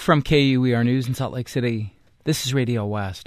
From KUER News in Salt Lake City, this is Radio West.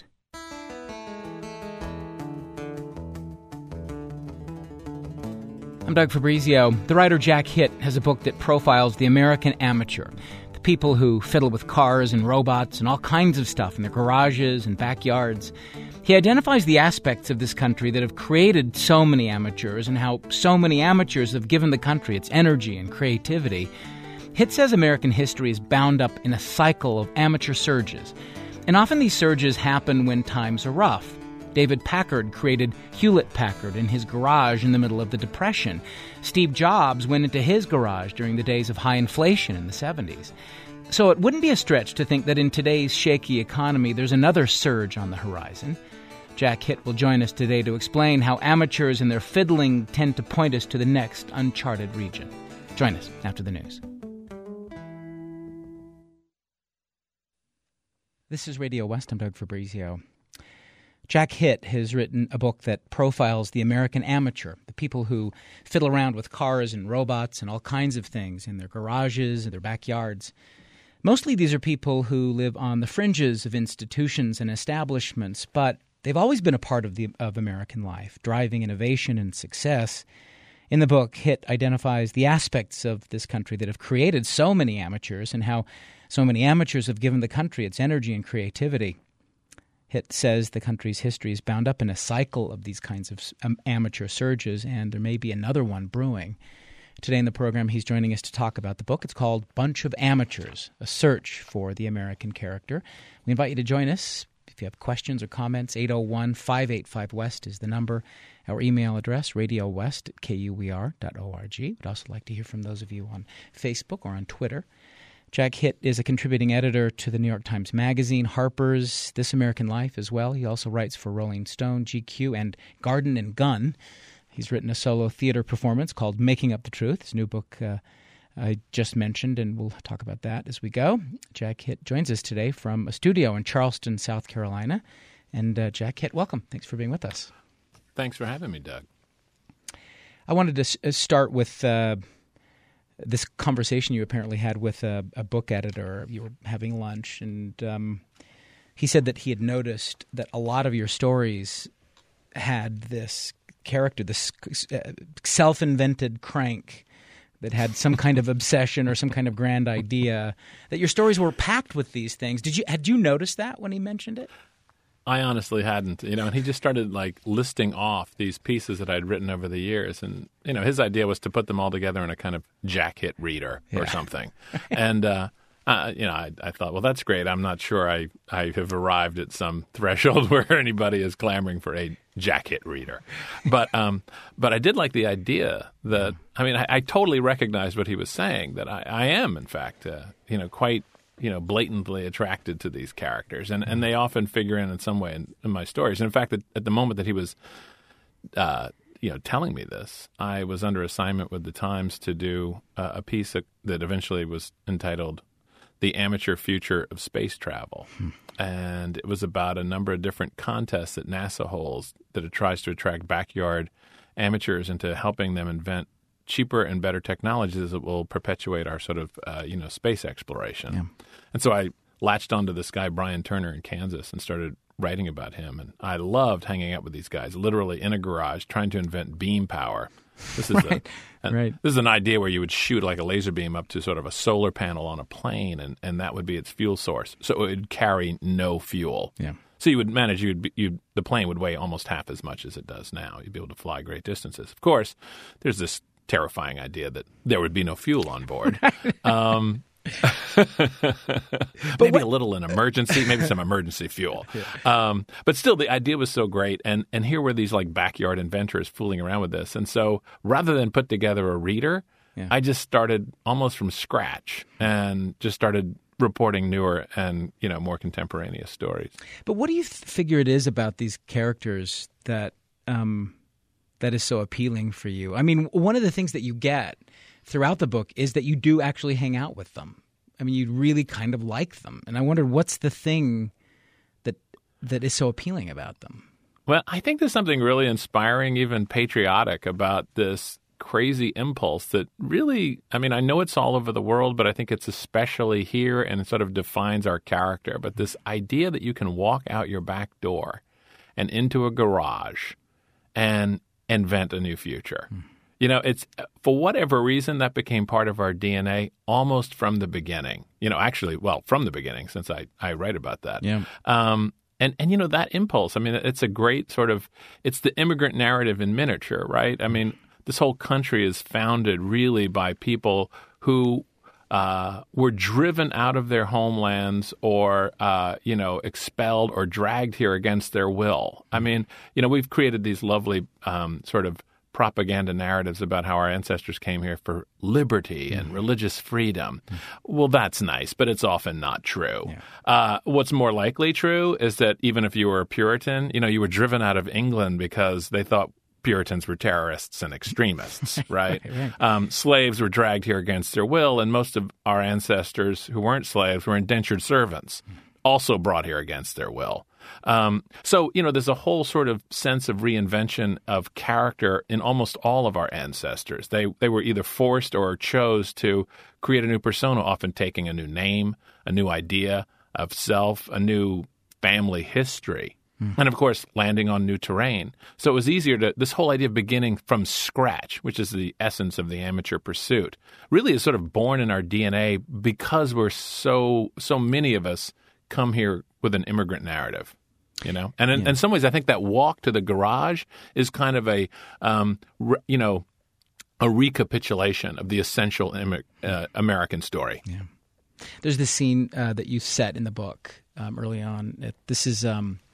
I'm Doug Fabrizio. The writer Jack Hitt has a book that profiles the American amateur, the people who fiddle with cars and robots and all kinds of stuff in their garages and backyards. He identifies the aspects of this country that have created so many amateurs and how so many amateurs have given the country its energy and creativity. Hitt says American history is bound up in a cycle of amateur surges, and often these surges happen when times are rough. David Packard created Hewlett-Packard in his garage in the middle of the Depression. Steve Jobs went into his garage during the days of high inflation in the 70s. So it wouldn't be a stretch to think that in today's shaky economy, there's another surge on the horizon. Jack Hitt will join us today to explain how amateurs and their fiddling tend to point us to the next uncharted region. Join us after the news. This is Radio West. I'm Doug Fabrizio. Jack Hitt has written a book that profiles the American amateur, the people who fiddle around with cars and robots and all kinds of things in their garages and their backyards. Mostly these are people who live on the fringes of institutions and establishments, but they've always been a part of American life, driving innovation and success. In the book, Hitt identifies the aspects of this country that have created so many amateurs and how so many amateurs have given the country its energy and creativity. Hitt says the country's history is bound up in a cycle of these kinds of amateur surges, and there may be another one brewing. Today in the program, he's joining us to talk about the book. It's called Bunch of Amateurs, A Search for the American Character. We invite you to join us. If you have questions or comments, 801-585-WEST is the number. Our email address, radiowest@kuer.org. We'd also like to hear from those of you on Facebook or on Twitter. Jack Hitt is a contributing editor to the New York Times Magazine, Harper's, This American Life as well. He also writes for Rolling Stone, GQ, and Garden and Gun. He's written a solo theater performance called Making Up the Truth, his new book I just mentioned, and we'll talk about that as we go. Jack Hitt joins us today from a studio in Charleston, South Carolina. And Jack Hitt, welcome. Thanks for being with us. Thanks for having me, Doug. I wanted to start with this conversation you apparently had with a book editor. You were having lunch, and he said that he had noticed that a lot of your stories had this character, this self-invented crank that had some kind of obsession or some kind of grand idea, that your stories were packed with these things. Had you noticed that when he mentioned it? I honestly hadn't, and he just started listing off these pieces that I'd written over the years. And, his idea was to put them all together in a kind of Jack Hitt reader or something. And, I thought, well, that's great. I'm not sure I have arrived at some threshold where anybody is clamoring for a Jack Hitt reader. But I did like the idea that, I totally recognized what he was saying, that I am, in fact, quite blatantly attracted to these characters, and they often figure in some way in my stories. And in fact, at the moment that he was, telling me this, I was under assignment with the Times to do a piece that eventually was entitled "The Amateur Future of Space Travel," and it was about a number of different contests that NASA holds that it tries to attract backyard amateurs into helping them invent cheaper and better technologies that will perpetuate our sort of, space exploration. Yeah. And so I latched onto this guy, Brian Turner, in Kansas, and started writing about him. And I loved hanging out with these guys, literally in a garage, trying to invent beam power. This is This is an idea where you would shoot like a laser beam up to sort of a solar panel on a plane, and that would be its fuel source. So it would carry no fuel. Yeah. So you would manage, the plane would weigh almost half as much as it does now. You'd be able to fly great distances. Of course, there's this terrifying idea that there would be no fuel on board. Maybe a little in emergency, maybe some emergency fuel. But still, the idea was so great. And here were these backyard inventors fooling around with this. And so rather than put together a reader, I just started almost from scratch and just started reporting newer and, more contemporaneous stories. But what do you figure it is about these characters that is so appealing for you? One of the things that you get throughout the book is that you do actually hang out with them. You really kind of like them. And I wonder, what's the thing that is so appealing about them? Well, I think there's something really inspiring, even patriotic, about this crazy impulse that really, I mean, I know it's all over the world, but I think it's especially here and it sort of defines our character. But this idea that you can walk out your back door and into a garage and invent a new future. You know, it's for whatever reason that became part of our DNA almost from the beginning. You know, actually, well, from the beginning, since I write about that. Yeah. And you know, that impulse, I mean, it's a great sort of, it's the immigrant narrative in miniature, right? I mean, this whole country is founded really by people who were driven out of their homelands or, you know, expelled or dragged here against their will. I mean, you know, we've created these lovely sort of propaganda narratives about how our ancestors came here for liberty and religious freedom. Well, that's nice, but it's often not true. Yeah. What's more likely true is that even if you were a Puritan, you know, you were driven out of England because they thought Puritans were terrorists and extremists, right? Right. Slaves were dragged here against their will, and most of our ancestors who weren't slaves were indentured servants, also brought here against their will. So, you know, there's a whole sort of sense of reinvention of character in almost all of our ancestors. They were either forced or chose to create a new persona, often taking a new name, a new idea of self, a new family history. And, of course, landing on new terrain. So it was easier to – this whole idea of beginning from scratch, which is the essence of the amateur pursuit, really is sort of born in our DNA because we're so many of us come here with an immigrant narrative, you know? And in some ways, I think that walk to the garage is kind of a, you know, a recapitulation of the essential American story. Yeah. There's this scene that you set in the book early on. This is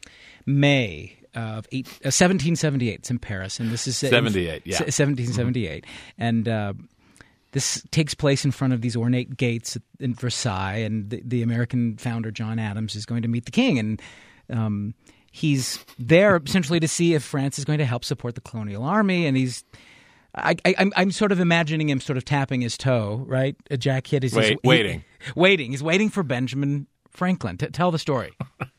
May of 1778. It's in Paris, and this is 78. Yeah, 1778, and this takes place in front of these ornate gates in Versailles, and the American founder John Adams is going to meet the king, and he's there essentially to see if France is going to help support the colonial army, and I'm sort of imagining him sort of tapping his toe, right? Jack Hitt is waiting. He's waiting for Benjamin Franklin. Tell the story.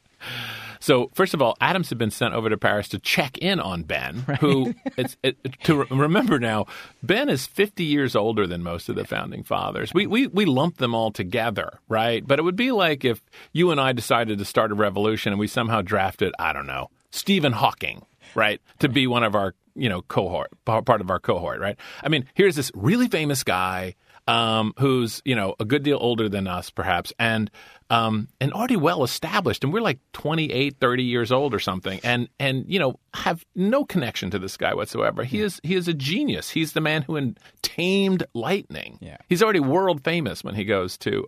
So, first of all, Adams had been sent over to Paris to check in on Ben, right. Who, to remember now, Ben is 50 years older than most of the founding fathers. We lump them all together, right? But it would be like if you and I decided to start a revolution and we somehow drafted, I don't know, Stephen Hawking, right, to be one of our, you know, cohort, part of our cohort, right? I mean, here's this really famous guy who's, you know, a good deal older than us, perhaps, and already well established, and we're like 28, 30 years old or something, and you know, have no connection to this guy whatsoever. He is a genius. He's the man who tamed lightning. Yeah. He's already world famous when he goes to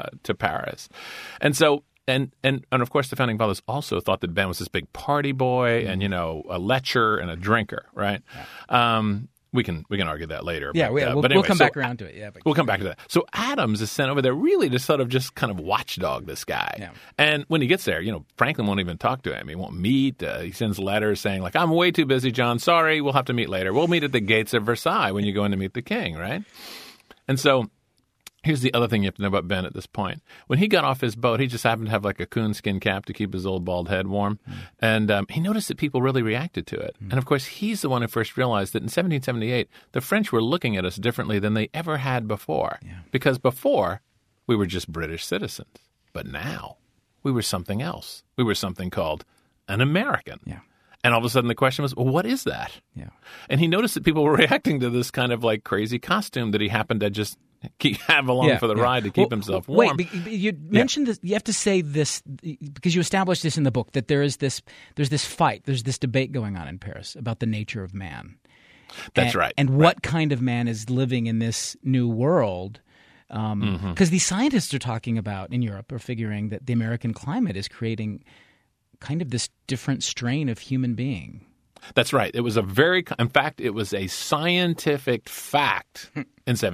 Paris, and so. And of course, the founding fathers also thought that Ben was this big party boy and, you know, a lecher and a drinker, right? Yeah. We can argue that later. Yeah, but anyway, we'll come back around to it. Yeah, we'll come back to that. So Adams is sent over there really to sort of just kind of watchdog this guy. Yeah. And when he gets there, you know, Franklin won't even talk to him. He won't meet. He sends letters saying, like, I'm way too busy, John. Sorry, we'll have to meet later. We'll meet at the gates of Versailles when you go in to meet the king, right? And so here's the other thing you have to know about Ben at this point. When he got off his boat, he just happened to have like a coonskin cap to keep his old bald head warm. And he noticed that people really reacted to it. And of course, he's the one who first realized that in 1778, the French were looking at us differently than they ever had before. Yeah. Because before, we were just British citizens. But now, we were something else. We were something called an American. Yeah. And all of a sudden the question was, well, what is that? Yeah. And he noticed that people were reacting to this kind of like crazy costume that he happened to just have along for the ride to keep himself warm. Wait, you mentioned this. You have to say this because you established this in the book that there's this fight, there's this debate going on in Paris about the nature of man. That's right. And what kind of man is living in this new world? Because these scientists are talking about in Europe are figuring that the American climate is creating kind of this different strain of human being. That's right. It was in fact, it was a scientific fact in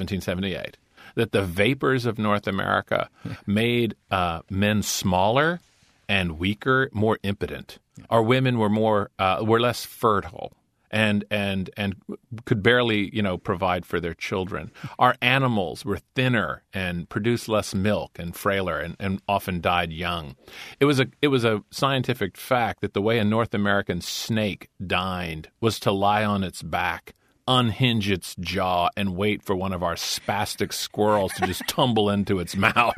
1778 that the vapors of North America made men smaller and weaker, more impotent. Our women were were less fertile and could barely, you know, provide for their children. Our animals were thinner and produced less milk and frailer and often died young. It was a scientific fact that the way a North American snake dined was to lie on its back, unhinge its jaw and wait for one of our spastic squirrels to just tumble into its mouth.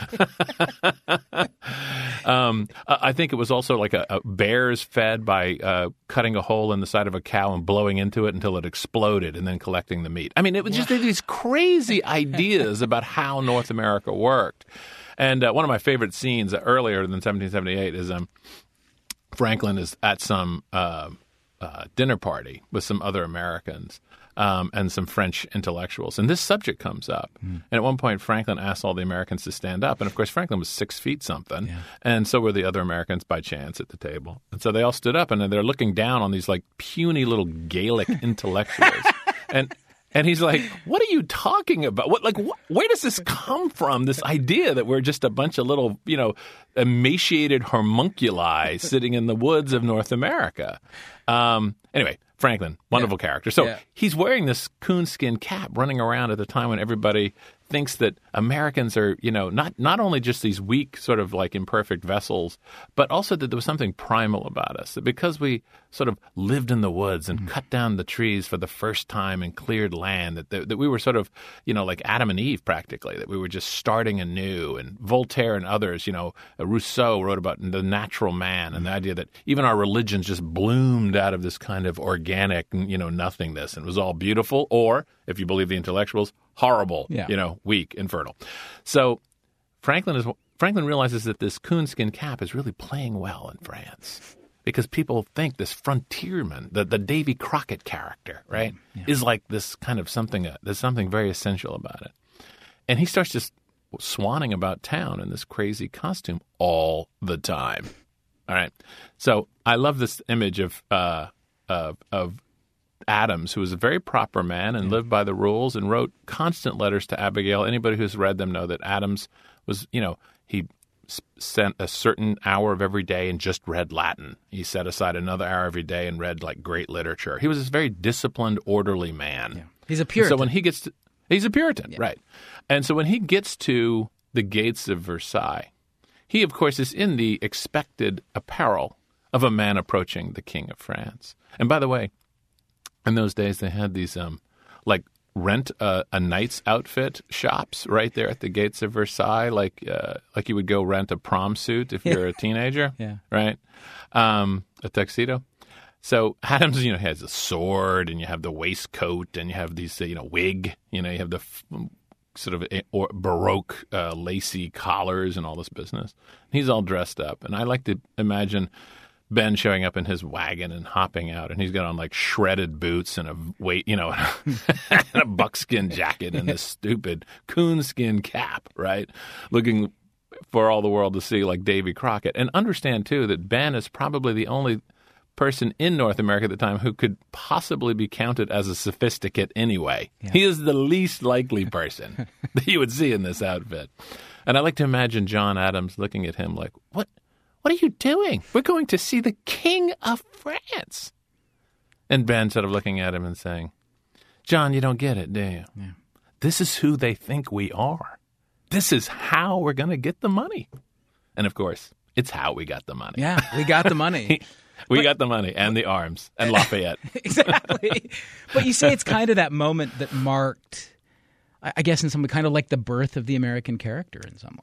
I think it was also like a bears fed by cutting a hole in the side of a cow and blowing into it until it exploded and then collecting the meat. I mean, it was just these crazy ideas about how North America worked. And one of my favorite scenes earlier than 1778 is Franklin is at some dinner party with some other Americans and some French intellectuals. And this subject comes up. And at one point, Franklin asks all the Americans to stand up. And, of course, Franklin was 6 feet something. Yeah. And so were the other Americans by chance at the table. And so they all stood up, and they're looking down on these, like, puny little Gaelic intellectuals. And he's like, what are you talking about? Where does this come from, this idea that we're just a bunch of little, emaciated homunculi sitting in the woods of North America? Anyway, Franklin, wonderful character. So he's wearing this coonskin cap running around at the time when everybody thinks that Americans are, not only just these weak, sort of like imperfect vessels, but also that there was something primal about us. That because we sort of lived in the woods and cut down the trees for the first time and cleared land, that we were sort of, like Adam and Eve practically, that we were just starting anew. And Voltaire and others, Rousseau wrote about the natural man and the idea that even our religions just bloomed out of this kind of organic, nothingness, and it was all beautiful, or, if you believe the intellectuals, horrible, weak, infertile. So Franklin realizes that this coonskin cap is really playing well in France because people think this frontierman, the Davy Crockett character, right, is like this kind of something, there's something very essential about it. And he starts just swanning about town in this crazy costume all the time. All right. So I love this image of Adams, who was a very proper man and lived by the rules and wrote constant letters to Abigail. Anybody who's read them know that Adams was, he spent a certain hour of every day and just read Latin. He set aside another hour every day and read like great literature. He was this very disciplined, orderly man. Yeah. He's a Puritan. So when he gets to, he's a Puritan, right. And so when he gets to the gates of Versailles, he, of course, is in the expected apparel of a man approaching the King of France. And by the way, in those days, they had these rent a knight's outfit shops right there at the gates of Versailles, like you would go rent a prom suit if you're a teenager, right? A tuxedo. So Adams, has a sword, and you have the waistcoat, and you have these, wig, you have the sort of Baroque lacy collars and all this business. He's all dressed up, and I like to imagine Ben showing up in his wagon and hopping out, and he's got on like shredded boots and and a buckskin jacket and this stupid coonskin cap, right? Looking for all the world to see like Davy Crockett. And understand, too, that Ben is probably the only person in North America at the time who could possibly be counted as a sophisticate anyway. Yeah. He is the least likely person that you would see in this outfit. And I like to imagine John Adams looking at him like, What are you doing? We're going to see the King of France. And Ben sort of looking at him and saying, John, you don't get it, do you? Yeah. This is who they think we are. This is how we're going to get the money. And, of course, it's how we got the money. Yeah, we got the money. We got the money and the arms and Lafayette. Exactly. But you say it's kind of that moment that marked, I guess in some way, kind of like the birth of the American character in some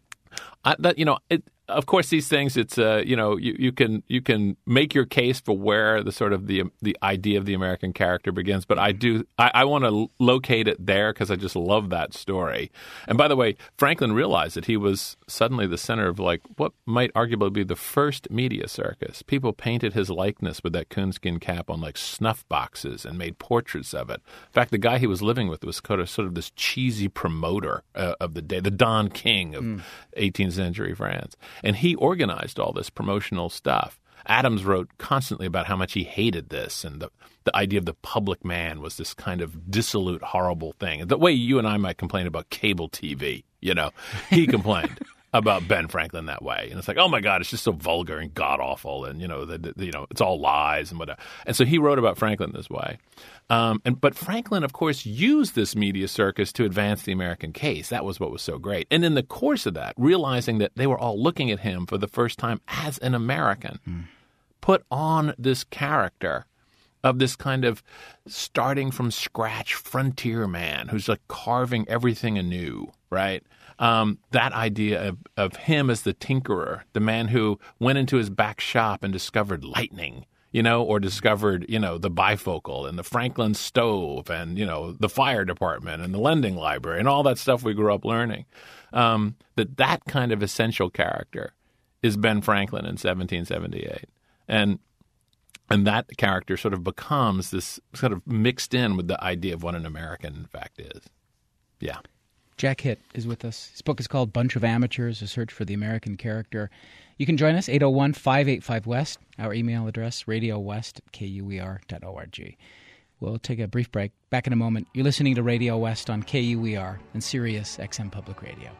way. Of course, these things, it's you can make your case for where the sort of the idea of the American character begins, but I want to locate it there because I just love that story. And by the way, Franklin realized that he was suddenly the center of like what might arguably be the first media circus. People painted his likeness with that coonskin cap on like snuff boxes and made portraits of it. In fact, the guy he was living with was sort of this cheesy promoter of the day, the Don King of 18th century France. And he organized all this promotional stuff. Adams wrote constantly about how much he hated this, and the idea of the public man was this kind of dissolute, horrible thing. The way you and I might complain about cable TV, he complained about Ben Franklin that way. And it's like, oh my God, it's just so vulgar and god-awful, and, it's all lies and whatever. And so he wrote about Franklin this way. But Franklin, of course, used this media circus to advance the American case. That was what was so great. And in the course of that, realizing that they were all looking at him for the first time as an American, put on this character of this kind of starting from scratch frontier man who's like carving everything anew, right? That idea of him as the tinkerer, the man who went into his back shop and discovered lightning, or discovered, the bifocal and the Franklin stove and, the fire department and the lending library and all that stuff we grew up learning. That kind of essential character is Ben Franklin in 1778. And that character sort of becomes this sort of mixed in with the idea of what an American, in fact, is. Yeah. Jack Hitt is with us. His book is called Bunch of Amateurs, A Search for the American Character. You can join us, 801-585-WEST, our email address, radiowest@kuer.org. We'll take a brief break. Back in a moment. You're listening to Radio West on KUER and Sirius XM Public Radio.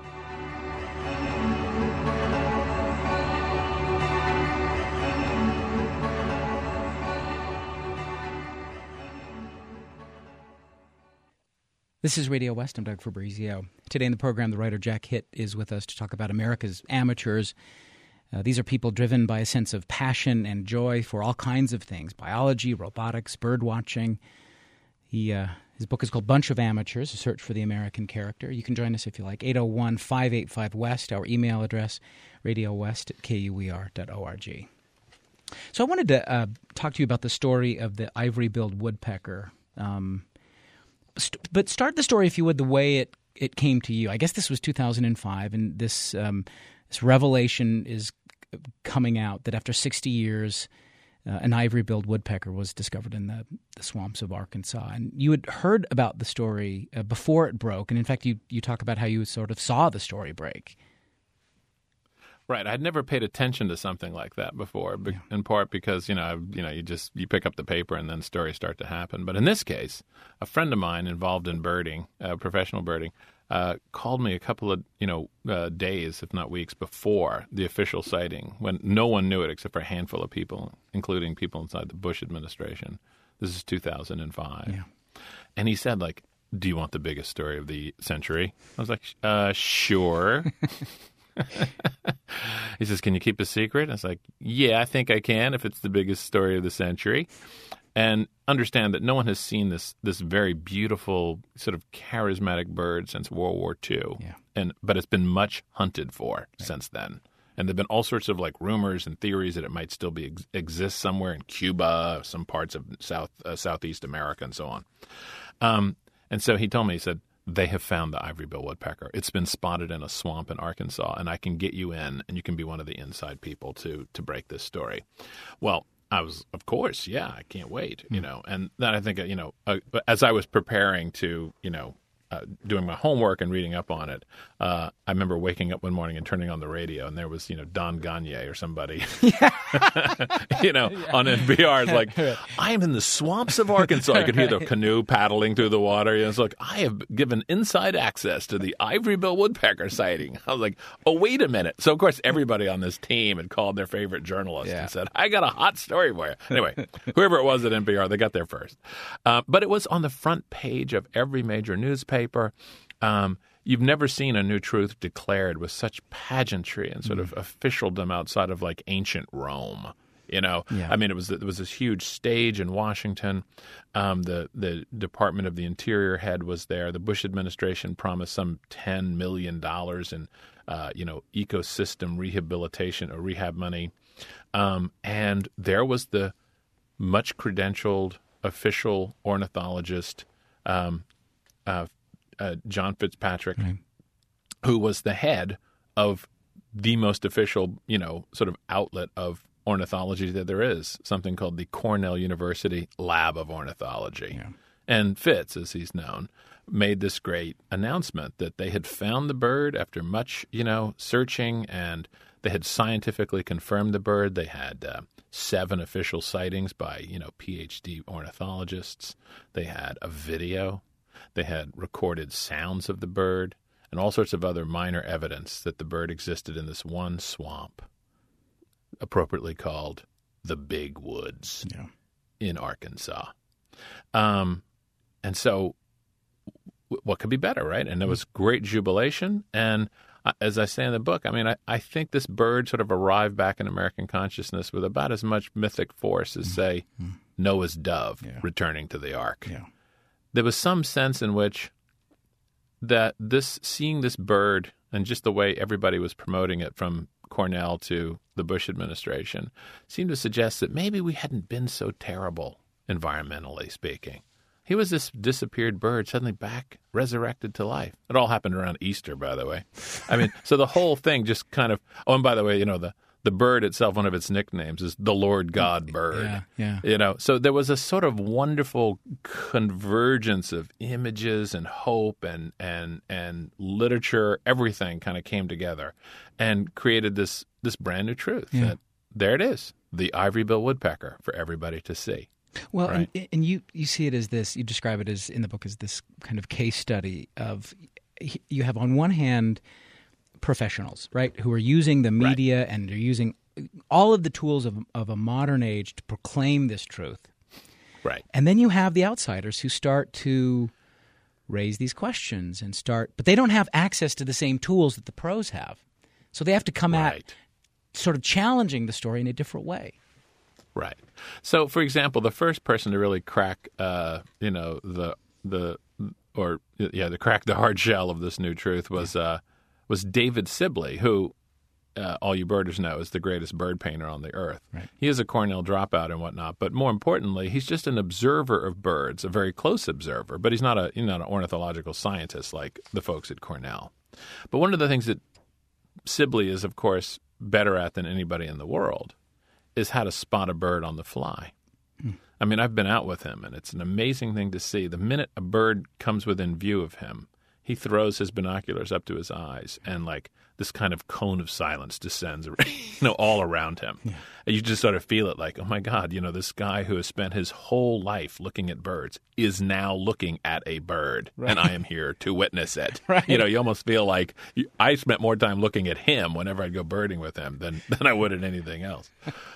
This is Radio West. I'm Doug Fabrizio. Today in the program, the writer Jack Hitt is with us to talk about America's amateurs. These are people driven by a sense of passion and joy for all kinds of things: biology, robotics, bird watching. His book is called Bunch of Amateurs, A Search for the American Character. You can join us if you like, 801-585-WEST, our email address, radiowest@kuer.org. So I wanted to talk to you about the story of the ivory-billed woodpecker. But start the story, if you would, the way it came to you. I guess this was 2005, and this revelation is coming out that after 60 years, an ivory-billed woodpecker was discovered in the swamps of Arkansas. And you had heard about the story before it broke, and in fact, you talk about how you sort of saw the story break. Right. I'd never paid attention to something like that before, in part because, you pick up the paper and then stories start to happen. But in this case, a friend of mine involved in birding, professional birding, called me a couple of, days, if not weeks, before the official sighting, when no one knew it except for a handful of people, including people inside the Bush administration. This is 2005. Yeah. And he said, do you want the biggest story of the century? I was like, sure. He says, can you keep a secret? I was like, yeah, I think I can if it's the biggest story of the century. And understand that no one has seen this very beautiful, sort of charismatic bird since World War II. Yeah. But it's been much hunted for since then. And there have been all sorts of rumors and theories that it might still exist somewhere in Cuba, some parts of Southeast America, and so on. And so he told me, he said, they have found the ivory-billed woodpecker. It's been spotted in a swamp in Arkansas, and I can get you in, and you can be one of the inside people to break this story. Well, I was, of course, yeah, I can't wait, And then I think, as I was preparing to, doing my homework and reading up on it, I remember waking up one morning and turning on the radio, and there was, Don Gagne or somebody, on NPR. It's like, I am in the swamps of Arkansas. I could hear the canoe paddling through the water. It's like, I have given inside access to the ivory-billed woodpecker sighting. I was like, oh, wait a minute. So, of course, everybody on this team had called their favorite journalist and said, I got a hot story for you. Anyway, whoever it was at NPR, they got there first. But it was on the front page of every major newspaper. You've never seen a new truth declared with such pageantry and sort of officialdom outside of ancient Rome. I mean, it was this huge stage in Washington. The Department of the Interior head was there. The Bush administration promised some $10 million in ecosystem rehabilitation or rehab money, and there was the much credentialed official ornithologist. John Fitzpatrick, who was the head of the most official, sort of outlet of ornithology that there is, something called the Cornell University Lab of Ornithology. Yeah. And Fitz, as he's known, made this great announcement that they had found the bird after much, searching, and they had scientifically confirmed the bird. They had 7 official sightings by, PhD ornithologists. They had a video. They had recorded sounds of the bird and all sorts of other minor evidence that the bird existed in this one swamp, appropriately called the Big Woods in Arkansas. And so what could be better, right? And there was great jubilation. And as I say in the book, I mean, I think this bird sort of arrived back in American consciousness with about as much mythic force as, say, Noah's dove returning to the ark. There was some sense in which seeing this bird and just the way everybody was promoting it from Cornell to the Bush administration seemed to suggest that maybe we hadn't been so terrible, environmentally speaking. He was this disappeared bird suddenly back, resurrected to life. It all happened around Easter, by the way. I mean, so the whole thing just kind of, oh, and by the way, the bird itself, one of its nicknames is the Lord God bird. So there was a sort of wonderful convergence of images and hope and literature. Everything kind of came together and created this brand new truth. That there it is, the ivory-bill woodpecker for everybody to see. Well, right? and you see it as this, you describe it as in the book as this kind of case study of, you have on one hand professionals, right, who are using the media and they're using all of the tools of a modern age to proclaim this truth. Right. And then you have the outsiders who start to raise these questions but they don't have access to the same tools that the pros have. So they have to come at sort of challenging the story in a different way. Right. So, for example, the first person to really crack, crack the hard shell of this new truth was David Sibley, who all you birders know is the greatest bird painter on the earth. Right. He is a Cornell dropout and whatnot, but more importantly, he's just an observer of birds, a very close observer. But he's not an ornithological scientist like the folks at Cornell. But one of the things that Sibley is, of course, better at than anybody in the world is how to spot a bird on the fly. I mean, I've been out with him, and it's an amazing thing to see. The minute a bird comes within view of him, he throws his binoculars up to his eyes, and like this kind of cone of silence descends, all around him. Yeah. And you just sort of feel it like, oh my God, this guy who has spent his whole life looking at birds is now looking at a bird, and I am here to witness it. Right. You almost feel like I spent more time looking at him whenever I'd go birding with him than I would at anything else.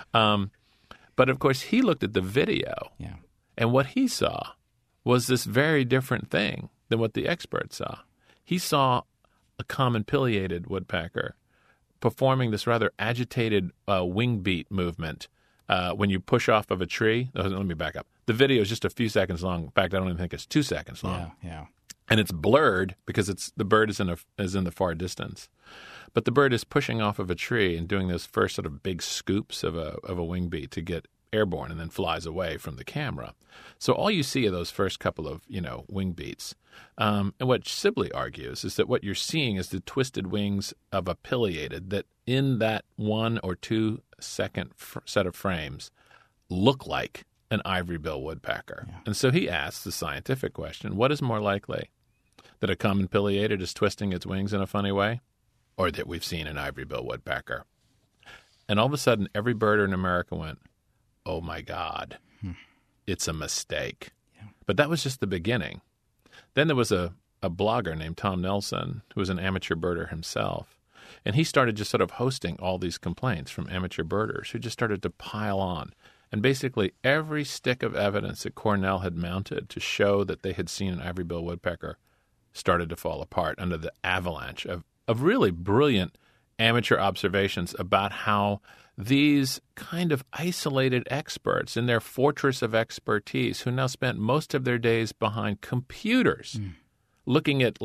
But of course, he looked at the video, and what he saw was this very different thing than what the experts saw. He saw a common pileated woodpecker performing this rather agitated wing beat movement when you push off of a tree. Let me back up. The video is just a few seconds long. In fact, I don't even think it's 2 seconds long. Yeah. And it's blurred because the bird is in the far distance. But the bird is pushing off of a tree and doing those first sort of big scoops of a wing beat to get airborne, and then flies away from the camera. So all you see are those first couple of, wing beats. And what Sibley argues is that what you're seeing is the twisted wings of a pileated that in that 1 or 2 second set of frames look like an ivory-bill woodpecker. Yeah. And so he asks the scientific question, what is more likely, that a common pileated is twisting its wings in a funny way, or that we've seen an ivory-bill woodpecker? And all of a sudden, every birder in America went, oh my God, it's a mistake. Yeah. But that was just the beginning. Then there was a blogger named Tom Nelson, who was an amateur birder himself, and he started just sort of hosting all these complaints from amateur birders who just started to pile on. And basically every stick of evidence that Cornell had mounted to show that they had seen an ivory-bill woodpecker started to fall apart under the avalanche of really brilliant amateur observations about how these kind of isolated experts in their fortress of expertise, who now spent most of their days behind computers looking at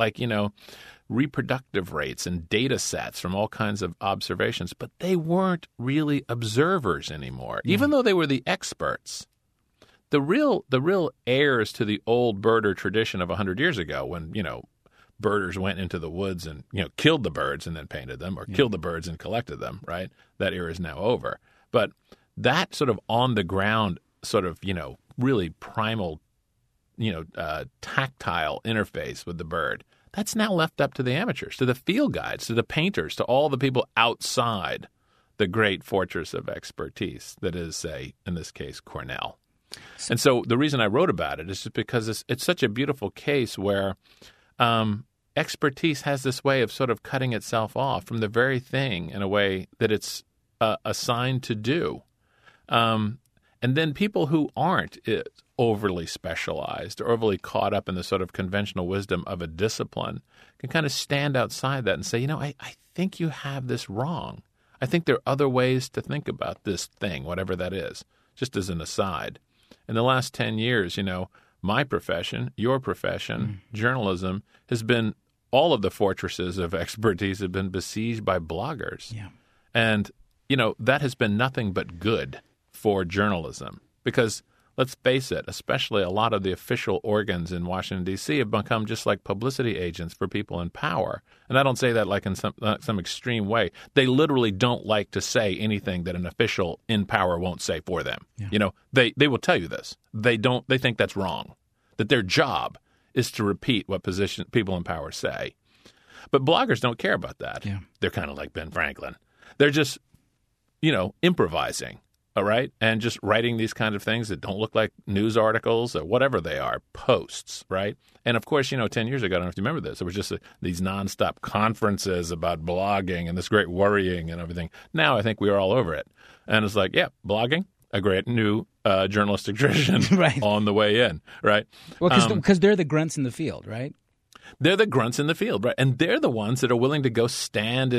reproductive rates and data sets from all kinds of observations, but they weren't really observers anymore, even though they were the experts. The real heirs to the old birder tradition of 100 years ago, when, birders went into the woods and, killed the birds and then painted them, or killed the birds and collected them, right? That era is now over. But that sort of on the ground sort of, really primal, tactile interface with the bird, that's now left up to the amateurs, to the field guides, to the painters, to all the people outside the great fortress of expertise that is, say, in this case, Cornell. And so the reason I wrote about it is just because it's such a beautiful case where expertise has this way of sort of cutting itself off from the very thing in a way that it's assigned to do. And then people who aren't overly specialized or overly caught up in the sort of conventional wisdom of a discipline can kind of stand outside that and say, I think you have this wrong. I think there are other ways to think about this thing, whatever that is, just as an aside. in the last 10 years, my profession, your profession, journalism has been, all of the fortresses of expertise have been besieged by bloggers. Yeah. And, that has been nothing but good for journalism because, let's face it, especially a lot of the official organs in Washington, D.C. have become just like publicity agents for people in power. And I don't say that like in some extreme way. They literally don't like to say anything that an official in power won't say for them. Yeah. They will tell you this. They think that's wrong, that their job is to repeat what people in power say. But bloggers don't care about that. Yeah. They're kind of like Ben Franklin. They're just, improvising. All right. And just writing these kind of things that don't look like news articles or whatever they are, posts. Right. And of course, 10 years ago, I don't know if you remember this, it was just these nonstop conferences about blogging and this great worrying and everything. Now I think we are all over it. And it's like, yeah, blogging, a great new journalistic tradition right. on the way in. Right. Well, because they're the grunts in the field. Right. They're the grunts in the field, right? And they're the ones that are willing to go stand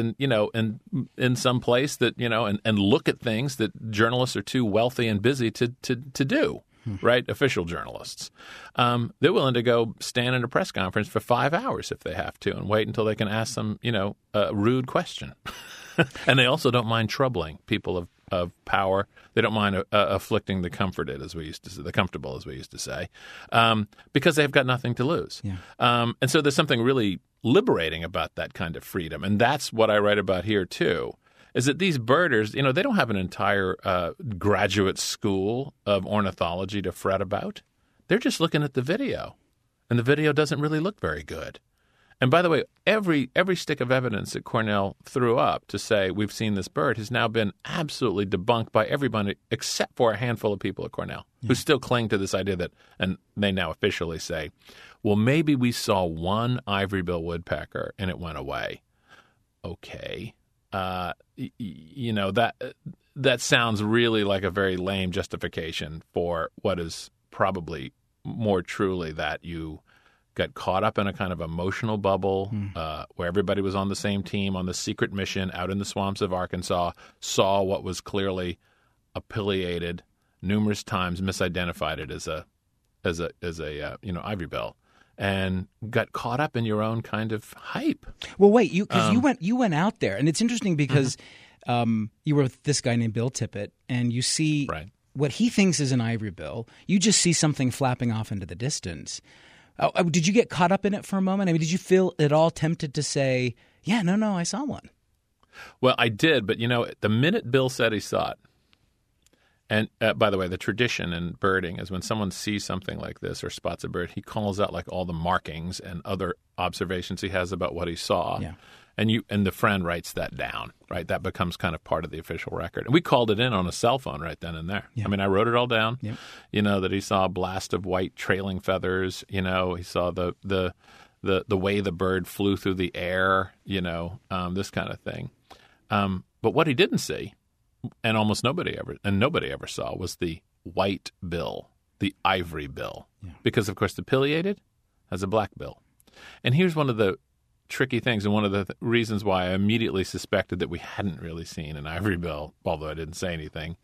in some place that, and look at things that journalists are too wealthy and busy to do, right? Official journalists. They're willing to go stand in a press conference for 5 hours if they have to and wait until they can ask some, rude question. And they also don't mind troubling people of power. They don't mind afflicting the comforted, as we used to say, the comfortable, as we used to say, because they've got nothing to lose. Yeah. And so there's something really liberating about that kind of freedom. And that's what I write about here, too, is that these birders, they don't have an entire graduate school of ornithology to fret about. They're just looking at the video, and the video doesn't really look very good. And by the way, every stick of evidence that Cornell threw up to say we've seen this bird has now been absolutely debunked by everybody except for a handful of people at Cornell who still cling to this idea that, and they now officially say, well, maybe we saw one ivory-bill woodpecker and it went away. Okay. That sounds really like a very lame justification for what is probably more truly that you got caught up in a kind of emotional bubble where everybody was on the same team on the secret mission out in the swamps of Arkansas, saw what was clearly a pileated, numerous times misidentified it as a ivory bill, and got caught up in your own kind of hype. Well, wait, you went out there, and it's interesting because you were with this guy named Bill Tippett, and you see what he thinks is an ivory bill. You just see something flapping off into the distance. Did you get caught up in it for a moment? I mean, did you feel at all tempted to say, yeah, no, I saw one? Well, I did, but, the minute Bill said he saw it, and by the way, the tradition in birding is when someone sees something like this or spots a bird, he calls out like all the markings and other observations he has about what he saw. Yeah. And the friend writes that down, right? That becomes kind of part of the official record. And we called it in on a cell phone right then and there. Yeah. I mean, I wrote it all down, that he saw a blast of white trailing feathers, he saw the way the bird flew through the air, this kind of thing. But what he didn't see, and nobody ever saw, was the white bill, the ivory bill. Yeah. Because, of course, the pileated has a black bill. And here's one of the tricky things, and one of the reasons why I immediately suspected that we hadn't really seen an ivory bill, although I didn't say anything,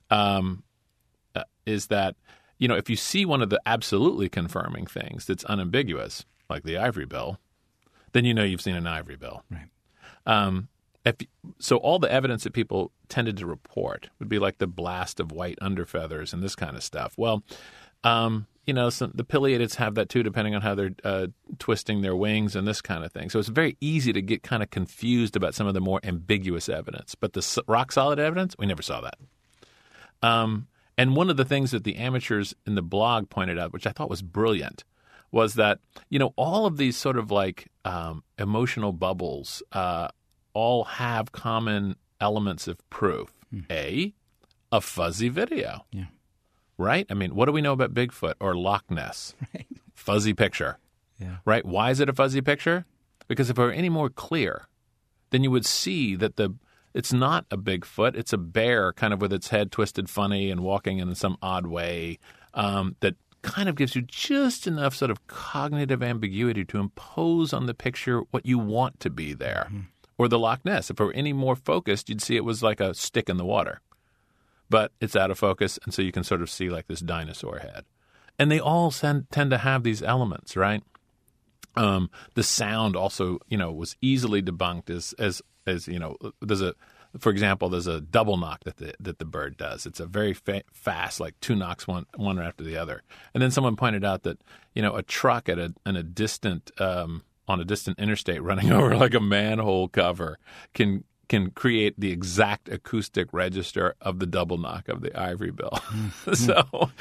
is that, if you see one of the absolutely confirming things that's unambiguous, like the ivory bill, then you've seen an ivory bill. Right. So all the evidence that people tended to report would be like the blast of white underfeathers and this kind of stuff. Well, the pileatids have that too, depending on how they're twisting their wings and this kind of thing. So it's very easy to get kind of confused about some of the more ambiguous evidence. But the rock-solid evidence, we never saw that. And one of the things that the amateurs in the blog pointed out, which I thought was brilliant, was that, all of these sort of like emotional bubbles all have common elements of proof. A fuzzy video. Yeah. Right? I mean, what do we know about Bigfoot or Loch Ness? Right. Fuzzy picture. Yeah. Right? Why is it a fuzzy picture? Because if it were any more clear, then you would see that it's not a Bigfoot. It's a bear kind of with its head twisted funny and walking in some odd way that kind of gives you just enough sort of cognitive ambiguity to impose on the picture what you want to be there. Mm-hmm. Or the Loch Ness. If it were any more focused, you'd see it was like a stick in the water. but it's out of focus, and so you can sort of see like this dinosaur head. And they all tend to have these elements, right? The sound also, was easily debunked as for example, there's a double knock that the bird does. It's a very fast, like two knocks, one right after the other. And then someone pointed out that, a truck on a distant interstate running over like a manhole cover can create the exact acoustic register of the double knock of the ivory bill. So,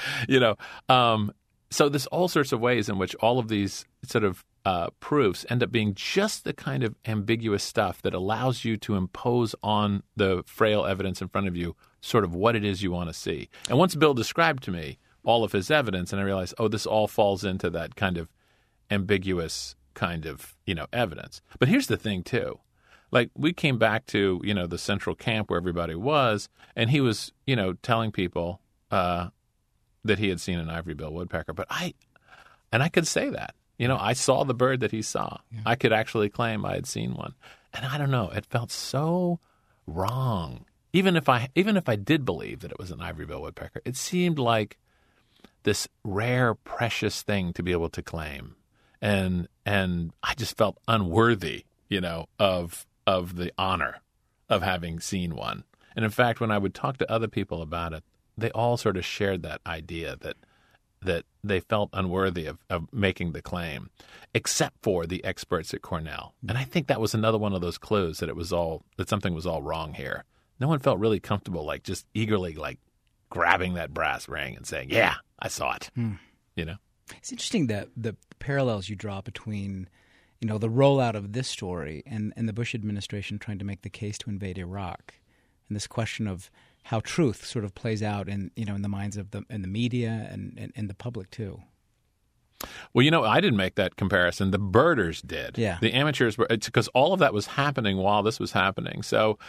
so there's all sorts of ways in which all of these sort of proofs end up being just the kind of ambiguous stuff that allows you to impose on the frail evidence in front of you sort of what it is you want to see. And once Bill described to me all of his evidence, and I realized, this all falls into that kind of ambiguous kind of, evidence. But here's the thing, too. Like, we came back to, the central camp where everybody was, and he was, telling people that he had seen an ivory-billed woodpecker. But I could say that. I saw the bird that he saw. Yeah. I could actually claim I had seen one. And I don't know, it felt so wrong. Even if I did believe that it was an ivory-billed woodpecker, it seemed like this rare, precious thing to be able to claim. And I just felt unworthy, of the honor of having seen one. And in fact, when I would talk to other people about it, they all sort of shared that idea that they felt unworthy of making the claim, except for the experts at Cornell. And I think that was another one of those clues that something was all wrong here. No one felt really comfortable, like just eagerly like grabbing that brass ring and saying, "Yeah, I saw it." It's interesting that the parallels you draw between, the rollout of this story and the Bush administration trying to make the case to invade Iraq, and this question of how truth sort of plays out in the minds of the media and the public too. Well, I didn't make that comparison. The birders did. Yeah. The amateurs were, because all of that was happening while this was happening. So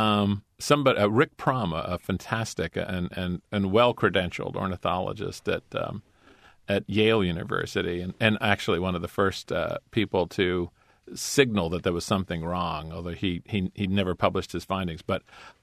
Rick Prom, a fantastic and well-credentialed ornithologist at Yale University, and actually one of the first people to signal that there was something wrong, although he never published his findings. But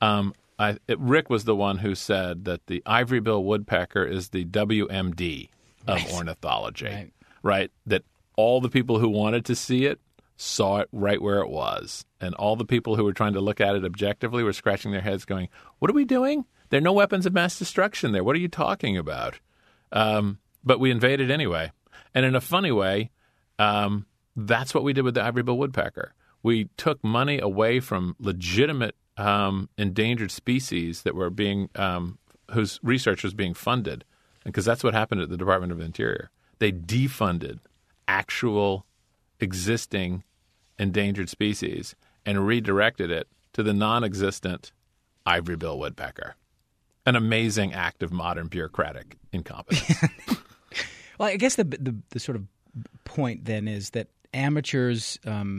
Rick was the one who said that the ivory-billed woodpecker is the WMD of ornithology, right? That all the people who wanted to see it saw it right where it was. And all the people who were trying to look at it objectively were scratching their heads going, "What are we doing? There are no weapons of mass destruction there. What are you talking about?" But we invaded anyway. And in a funny way, that's what we did with the ivory-billed woodpecker. We took money away from legitimate endangered species that were being whose research was being funded, because that's what happened at the Department of the Interior. They defunded actual existing endangered species and redirected it to the non-existent ivory-billed woodpecker. An amazing act of modern bureaucratic incompetence. Well, I guess the sort of point then is that amateurs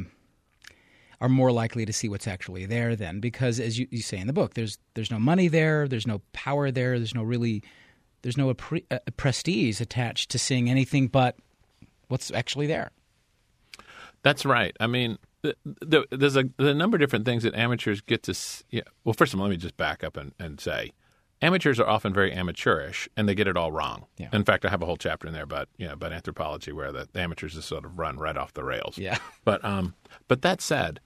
are more likely to see what's actually there then, because as you say in the book, there's no money there, there's no power there, there's no prestige attached to seeing anything but what's actually there. That's right. I mean, there's a number of different things that amateurs get to see. Well, first of all, let me just back up and say, amateurs are often very amateurish, and they get it all wrong. Yeah. In fact, I have a whole chapter in there about anthropology where the amateurs just sort of run right off the rails. Yeah. But that said,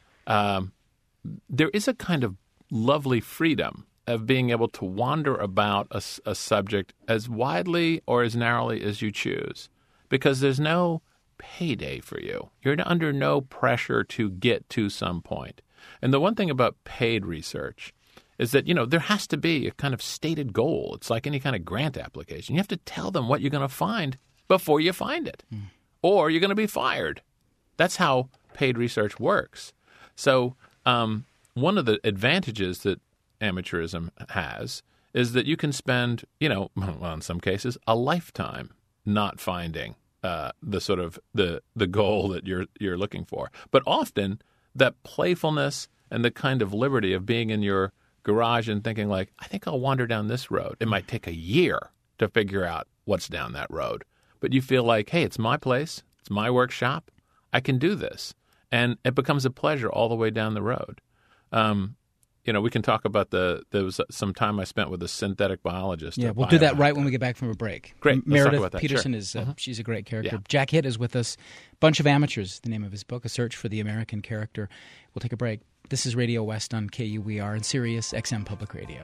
there is a kind of lovely freedom of being able to wander about a subject as widely or as narrowly as you choose, because there's no payday for you. You're under no pressure to get to some point. And the one thing about paid research is that, there has to be a kind of stated goal. It's like any kind of grant application. You have to tell them what you're going to find before you find it, or you're going to be fired. That's how paid research works. So one of the advantages that amateurism has is that you can spend, well, in some cases, a lifetime not finding the sort of the goal that you're looking for. But often that playfulness and the kind of liberty of being in your garage and thinking like, I think I'll wander down this road. It might take a year to figure out what's down that road. But you feel like, hey, it's my place. It's my workshop. I can do this. And it becomes a pleasure all the way down the road. we can talk about there was some time I spent with a synthetic biologist. Yeah, we'll do that right when we get back from a break. Great. Meredith Peterson sure. is she's a great character. Yeah. Jack Hitt is with us. Bunch of Amateurs, the name of his book, A Search for the American Character. We'll take a break. This is Radio West on KUER and Sirius XM Public Radio.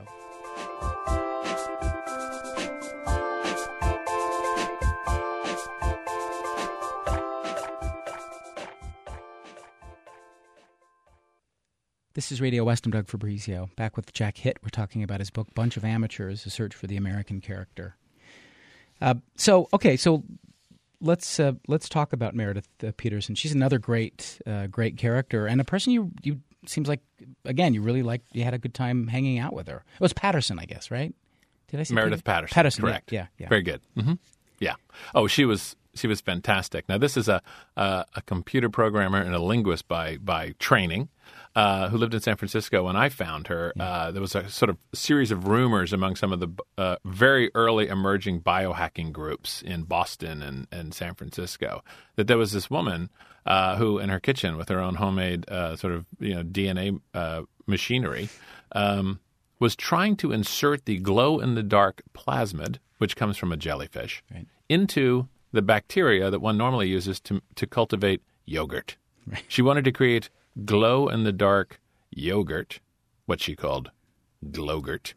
This is Radio West. I'm Doug Fabrizio. Back with Jack Hitt. We're talking about his book, Bunch of Amateurs, A Search for the American Character. So let's talk about Meredith Peterson. She's another great character and a person you seems like, again, you really liked. You had a good time hanging out with her. It was Patterson, I guess, right? Did I say Meredith Patterson? Patterson, correct. Yeah. Very good. Mm-hmm. Yeah. Oh, she was fantastic. Now, this is a computer programmer and a linguist by training who lived in San Francisco. When I found her, there was a sort of series of rumors among some of the very early emerging biohacking groups in Boston and San Francisco that there was this woman who, in her kitchen with her own homemade DNA machinery, was trying to insert the glow-in-the-dark plasmid, which comes from a jellyfish, right, into the bacteria that one normally uses to cultivate yogurt. Right. She wanted to create glow-in-the-dark yogurt, what she called glogurt.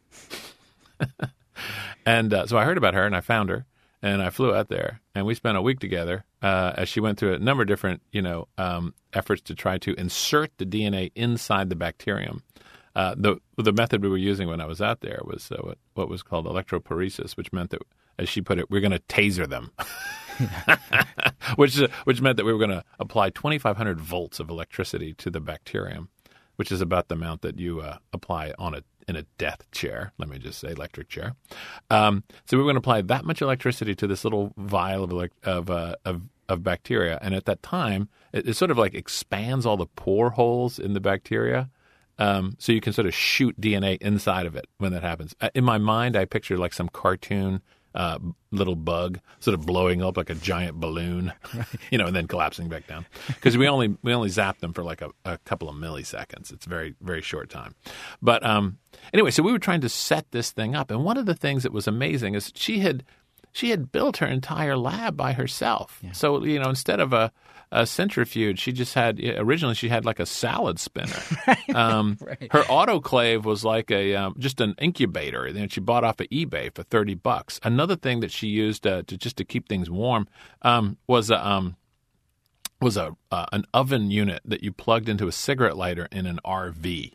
And so I heard about her, and I found her, and I flew out there, and we spent a week together as she went through a number of different efforts to try to insert the DNA inside the bacterium. The method we were using when I was out there was what was called electroporesis, which meant that, as she put it, we're going to taser them, which meant that we were going to apply 2,500 volts of electricity to the bacterium, which is about the amount that you apply in a death chair. Let me just say, electric chair. So we were going to apply that much electricity to this little vial of bacteria, and at that time, it sort of like expands all the pore holes in the bacteria. So you can sort of shoot DNA inside of it when that happens. In my mind, I picture like some cartoon little bug sort of blowing up like a giant balloon, and then collapsing back down. Because we only zap them for like a couple of milliseconds. It's very, very short time. But anyway, so we were trying to set this thing up. And one of the things that was amazing is she had built her entire lab by herself. Yeah. So, instead of a centrifuge, originally she had like a salad spinner. Right. Her autoclave was like just an incubator. She bought off of eBay for $30. Another thing that she used to keep things warm was an oven unit that you plugged into a cigarette lighter in an RV.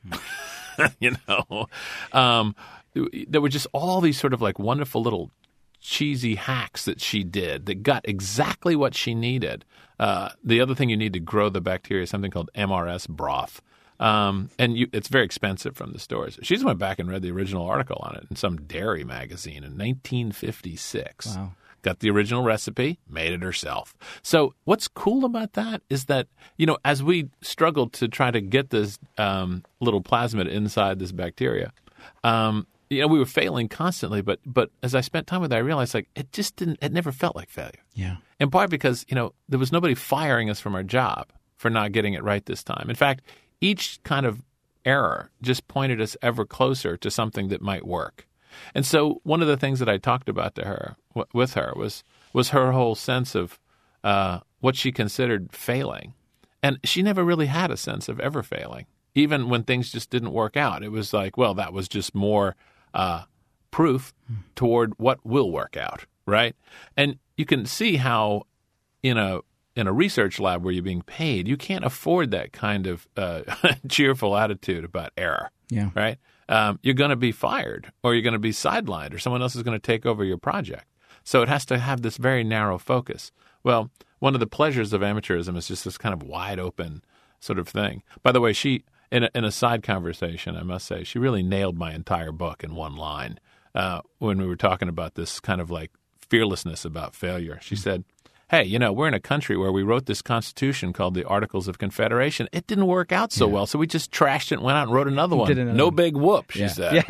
There were just all these sort of like wonderful little cheesy hacks that she did that got exactly what she needed. The other thing you need to grow the bacteria is something called MRS broth. It's very expensive from the stores. She just went back and read the original article on it in some dairy magazine in 1956. Wow. Got the original recipe, made it herself. So what's cool about that is that, as we struggled to try to get this little plasmid inside this bacteria, we were failing constantly, but as I spent time with her, I realized it never felt like failure. Yeah. In part because, there was nobody firing us from our job for not getting it right this time. In fact, each kind of error just pointed us ever closer to something that might work. And so one of the things that I talked about with her was her whole sense of what she considered failing. And she never really had a sense of ever failing. Even when things just didn't work out, it was like, well, that was just more proof toward what will work out, right? And you can see how in a research lab where you're being paid, you can't afford that kind of cheerful attitude about error, right? You're going to be fired, or you're going to be sidelined, or someone else is going to take over your project. So it has to have this very narrow focus. Well, one of the pleasures of amateurism is just this kind of wide open sort of thing. By the way, she, in a side conversation, I must say, she really nailed my entire book in one line when we were talking about this kind of like fearlessness about failure. She said, hey, we're in a country where we wrote this Constitution called the Articles of Confederation. It didn't work out so well, so we just trashed it and went out and wrote another one. No big whoop, she said.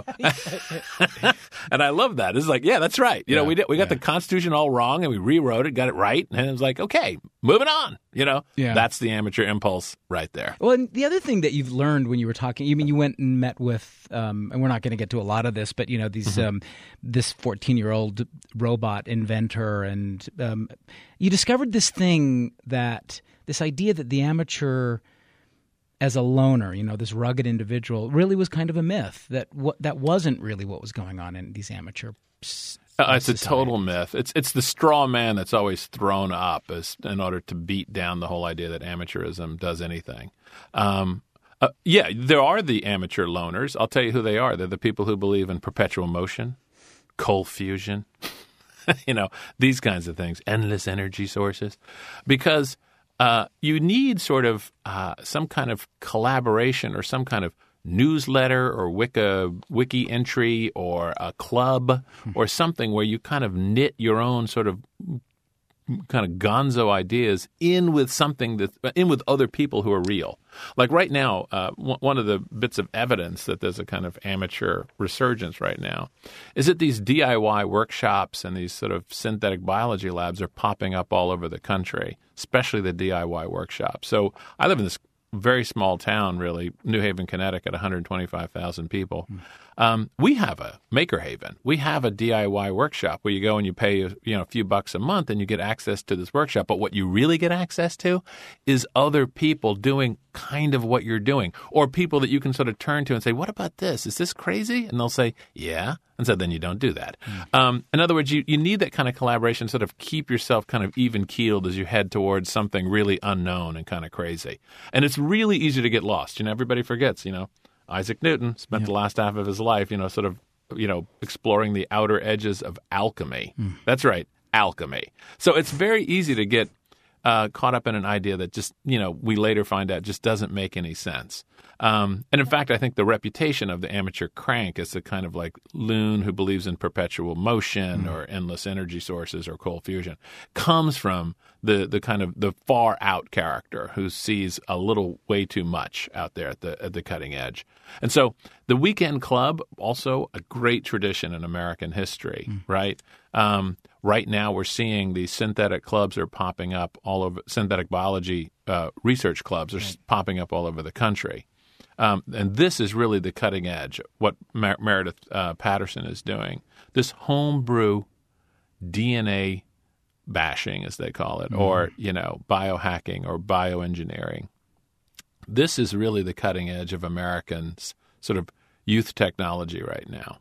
And I love that. It's like, yeah, that's right. We got the Constitution all wrong, and we rewrote it, got it right, and it was like, okay, moving on. That's the amateur impulse right there. Well, and the other thing that you've learned when you were talking, you went and met with, and we're not going to get to a lot of this, but these this 14-year-old robot inventor, and you discovered this idea that the amateur as a loner, this rugged individual, really was kind of a myth. That wasn't really what was going on in these amateur it's a total myth. It's the straw man that's always thrown up in order to beat down the whole idea that amateurism does anything. There are the amateur loners. I'll tell you who they are. They're the people who believe in perpetual motion, cold fusion, these kinds of things, endless energy sources, because you need sort of some kind of collaboration or some kind of newsletter or wiki entry or a club or something where you kind of knit your own sort of kind of gonzo ideas in with other people who are real. Like right now, one of the bits of evidence that there's a kind of amateur resurgence right now is that these DIY workshops and these sort of synthetic biology labs are popping up all over the country, especially the DIY workshops. So I live in this very small town, really, New Haven, Connecticut, 125,000 people. We have a Maker Haven. We have a DIY workshop where you go and you pay a few bucks a month and you get access to this workshop. But what you really get access to is other people doing kind of what you're doing, or people that you can sort of turn to and say, what about this? Is this crazy? And they'll say, yeah. And so then you don't do that. In other words, you need that kind of collaboration, sort of keep yourself kind of even-keeled as you head towards something really unknown and kind of crazy. And it's really easy to get lost. Everybody forgets, Isaac Newton spent the last half of his life, sort of, exploring the outer edges of alchemy. That's right, alchemy. So it's very easy to get caught up in an idea that just, we later find out just doesn't make any sense. And in fact, I think the reputation of the amateur crank as the kind of like loon who believes in perpetual motion or endless energy sources or cold fusion comes from the kind of the far out character who sees a little way too much out there at the cutting edge. And so the weekend club, also a great tradition in American history, right? Right now we're seeing these synthetic clubs are popping up all over, synthetic biology research clubs are popping up all over the country. And this is really the cutting edge, what Meredith Patterson is doing. This homebrew DNA bashing, as they call it, or, biohacking or bioengineering. This is really the cutting edge of Americans' sort of youth technology right now.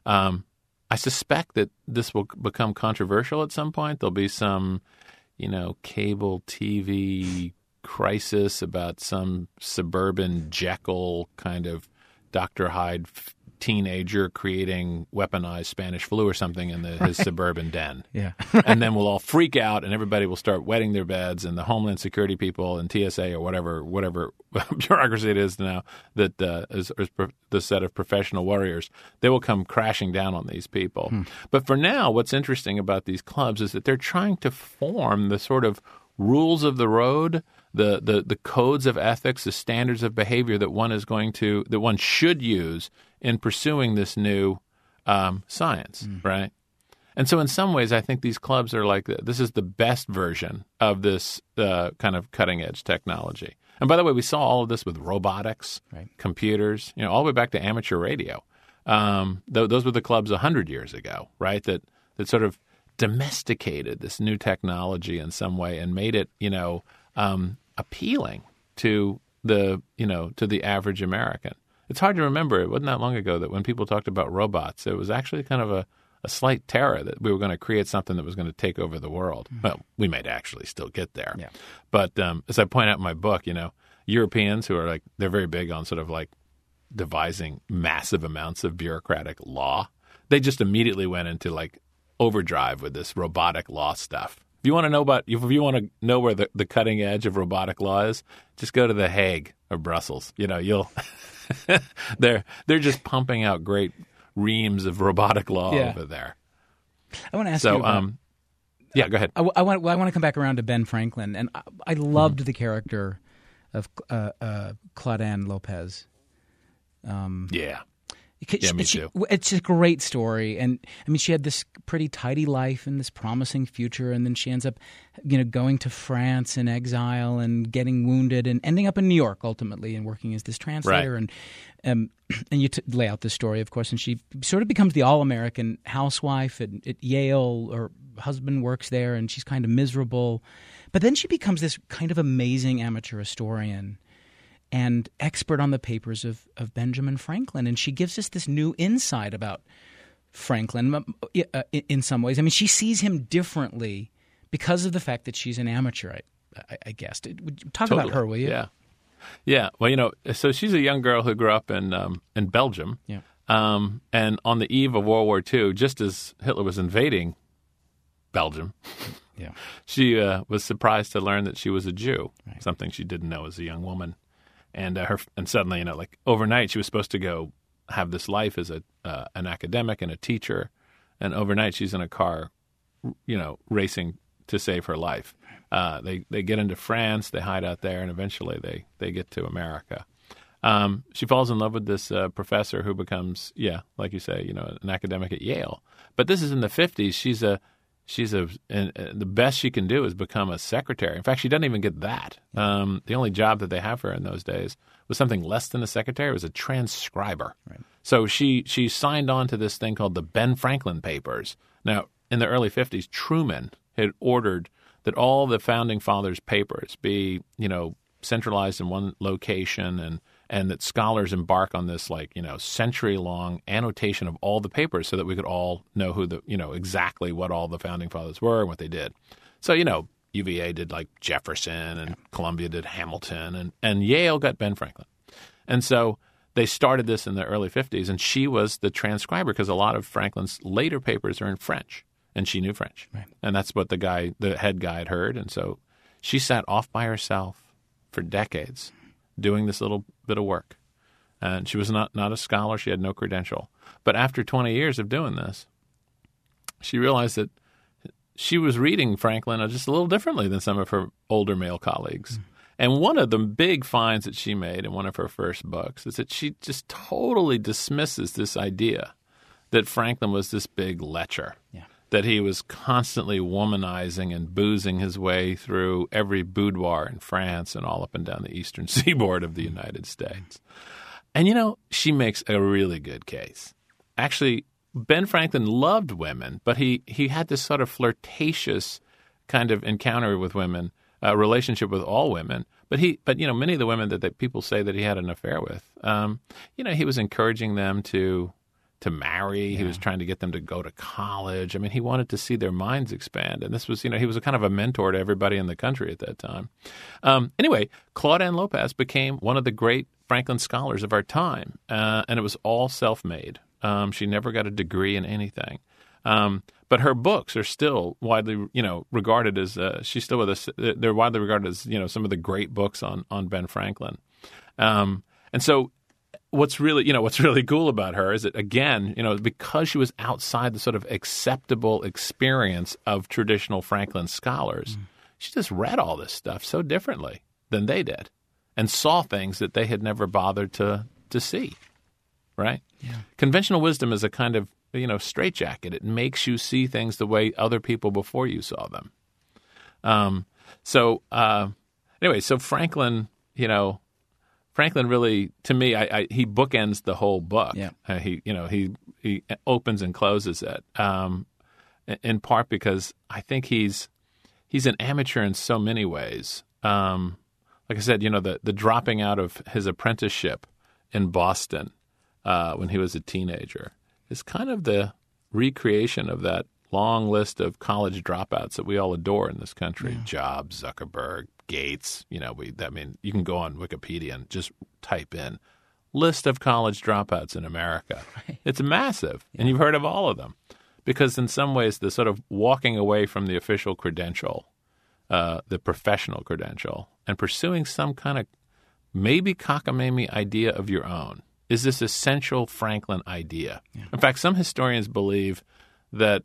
I suspect that this will become controversial at some point. There'll be some, cable TV crisis about some suburban Jekyll kind of Dr. Hyde teenager creating weaponized Spanish flu or something in his suburban den. Yeah. And then we'll all freak out and everybody will start wetting their beds, and the Homeland Security people and TSA or whatever bureaucracy it is now that is the set of professional warriors, they will come crashing down on these people. But for now, what's interesting about these clubs is that they're trying to form the sort of rules of the road, the codes of ethics, the standards of behavior that one should use in pursuing this new science, right? And so in some ways, I think these clubs are like, this is the best version of this kind of cutting-edge technology. And by the way, we saw all of this with robotics, computers, all the way back to amateur radio. Those were the clubs 100 years ago, right, that sort of domesticated this new technology in some way and made it, appealing to the average American. It's hard to remember. It wasn't that long ago that when people talked about robots, it was actually kind of a slight terror that we were going to create something that was going to take over the world. Well, we might actually still get there. Yeah. But as I point out in my book, Europeans who are they're very big on sort of devising massive amounts of bureaucratic law. They just immediately went into overdrive with this robotic law stuff. If you want to know where the cutting edge of robotic law is, just go to The Hague or Brussels. You'll they're just pumping out great reams of robotic law over there. I want to ask you about Yeah, go ahead. I want to come back around to Ben Franklin, and I loved the character of Claudine Lopez. Yeah, me too. It's a great story, and I mean, she had this pretty tidy life and this promising future, and then she ends up, going to France in exile and getting wounded, and ending up in New York ultimately, and working as this translator, Right. and you lay out this story, of course, and she sort of becomes the all-American housewife at Yale. Her husband works there, and she's kind of miserable, but then she becomes this kind of amazing amateur historian and expert on the papers of Benjamin Franklin. And she gives us this new insight about Franklin in some ways. I mean, she sees him differently because of the fact that she's an amateur, I guess. Talk about her, will you? Yeah. Yeah. Well, so she's a young girl who grew up in Belgium. Yeah. And on the eve of World War II, just as Hitler was invading Belgium, Yeah. she was surprised to learn that she was a Jew, Right. something she didn't know as a young woman. And suddenly, like overnight, she was supposed to go have this life as an academic and a teacher. And overnight, she's in a car, racing to save her life. They get into France, they hide out there, and eventually they get to America. She falls in love with this professor who becomes, like you say, an academic at Yale. But this is in the 50s. And the best she can do is become a secretary. In fact, she doesn't even get that. The only job that they have for her in those days was something less than a secretary. It was a transcriber. Right. So she signed on to this thing called the Ben Franklin Papers. Now, in the early 50s, Truman had ordered that all the Founding Fathers' papers be, centralized in one location, and that scholars embark on this century-long annotation of all the papers so that we could all know exactly what all the Founding Fathers were and what they did. So, UVA did Jefferson, and Columbia did Hamilton, and Yale got Ben Franklin. And so they started this in the early 50s, and she was the transcriber because a lot of Franklin's later papers are in French, and she knew French. Right. And that's what the head guy had heard. And so she sat off by herself for decades doing this little bit of work. And she was not a scholar. She had no credential. But after 20 years of doing this, she realized that she was reading Franklin just a little differently than some of her older male colleagues. Mm. And one of the big finds that she made in one of her first books is that she just totally dismisses this idea that Franklin was this big lecher. Yeah. That he was constantly womanizing and boozing his way through every boudoir in France and all up and down the eastern seaboard of the United States. And, she makes a really good case. Actually, Ben Franklin loved women, but he had this sort of flirtatious kind of encounter with women, relationship with all women. But many of the women that people say that he had an affair with, he was encouraging them to marry. Yeah. He was trying to get them to go to college. I mean, he wanted to see their minds expand. And this was, he was a kind of a mentor to everybody in the country at that time. Anyway, Claudine Lopez became one of the great Franklin scholars of our time. And it was all self-made. She never got a degree in anything. But her books are still widely, regarded as, she's still with us. They're widely regarded as, some of the great books on Ben Franklin. And so, what's really cool about her is that, again, because she was outside the sort of acceptable experience of traditional Franklin scholars, she just read all this stuff so differently than they did and saw things that they had never bothered to see, right? Yeah. Conventional wisdom is a kind of, straitjacket. It makes you see things the way other people before you saw them. So Franklin, Franklin really, to me, he bookends the whole book. Yeah. He opens and closes it, in part because I think he's an amateur in so many ways. Like I said, the dropping out of his apprenticeship in Boston when he was a teenager is kind of the recreation of that long list of college dropouts that we all adore in this country. Yeah. Jobs, Zuckerberg, Gates, you can go on Wikipedia and just type in list of college dropouts in America. Right. It's massive, and you've heard of all of them. Because in some ways, the sort of walking away from the official credential, the professional credential, and pursuing some kind of maybe cockamamie idea of your own is this essential Franklin idea. Yeah. In fact, some historians believe that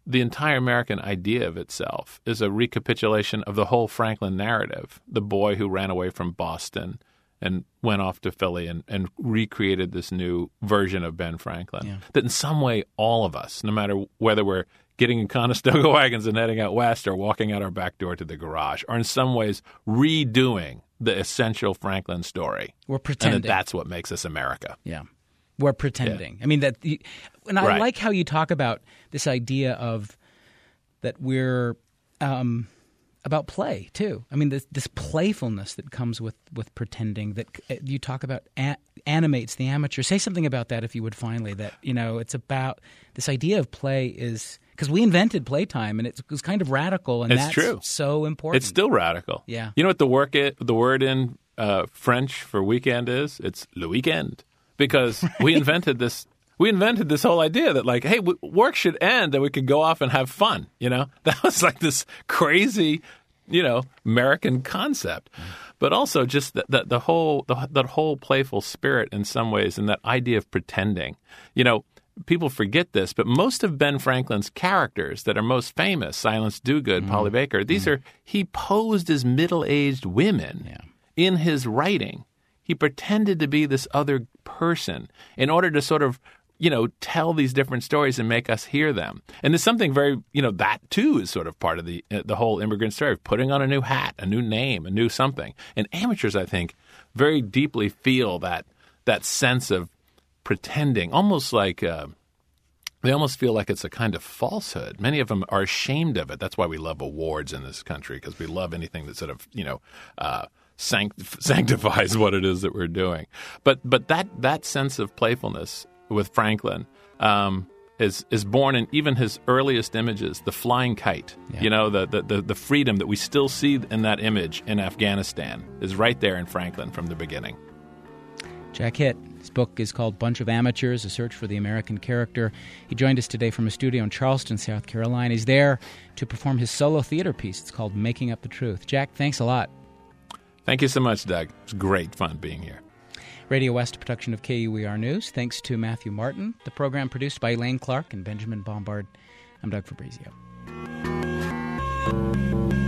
the entire American idea of itself is a recapitulation of the whole Franklin narrative, the boy who ran away from Boston and went off to Philly and recreated this new version of Ben Franklin. Yeah. That in some way, all of us, no matter whether we're getting in Conestoga wagons and heading out west or walking out our back door to the garage, are in some ways redoing the essential Franklin story. We're pretending. And that's what makes us America. Yeah. We're pretending. Yeah. I mean, and I Right. like how you talk about this idea of that we're about play too. I mean, this playfulness that comes with pretending that you talk about animates the amateur. Say something about that, if you would, finally. That it's about this idea of play is because we invented playtime, and it was kind of radical, and It's that's true. so important. It's still radical. Yeah. You know what the word in French for weekend is? It's le weekend. Because we invented this. We invented this whole idea that, like, hey, work should end and we could go off and have fun. That was like this crazy, American concept. But also just that whole playful spirit in some ways, and that idea of pretending. People forget this, but most of Ben Franklin's characters that are most famous, Silence Dogood, Polly Baker, he posed as middle-aged women in his writing. He pretended to be this other person in order to sort of, tell these different stories and make us hear them. And there's something very, that too is sort of part of the whole immigrant story of putting on a new hat, a new name, a new something. And amateurs, I think, very deeply feel that sense of pretending, almost like they almost feel like it's a kind of falsehood. Many of them are ashamed of it. That's why we love awards in this country, because we love anything that sort of, sanctifies what it is that we're doing. But that sense of playfulness with Franklin is born in even his earliest images, the flying kite. Yeah. The freedom that we still see in that image in Afghanistan is right there in Franklin from the beginning. Jack Hitt. His book is called Bunch of Amateurs, A Search for the American Character. He joined us today from a studio in Charleston, South Carolina. He's there to perform his solo theater piece. It's called Making Up the Truth. Jack, thanks a lot. Thank you so much, Doug. It's great fun being here. Radio West, a production of KUER News. Thanks to Matthew Martin. The program produced by Elaine Clark and Benjamin Bombard. I'm Doug Fabrizio.